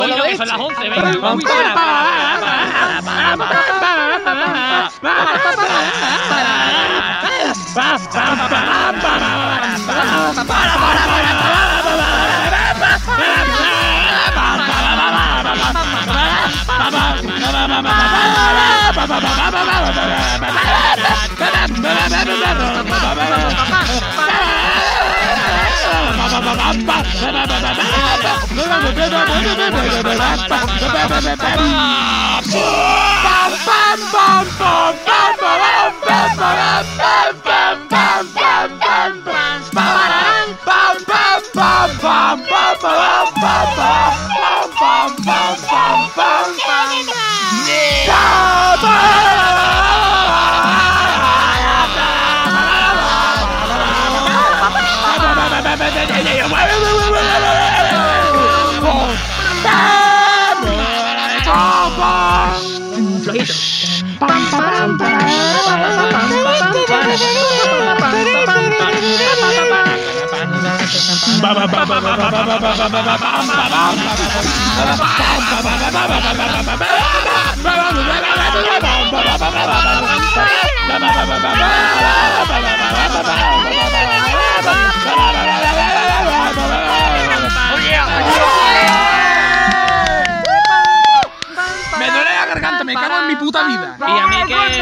Oye, que son las 11, venga, vamos Me duele la garganta, me cago en mi puta vida. Y a mí que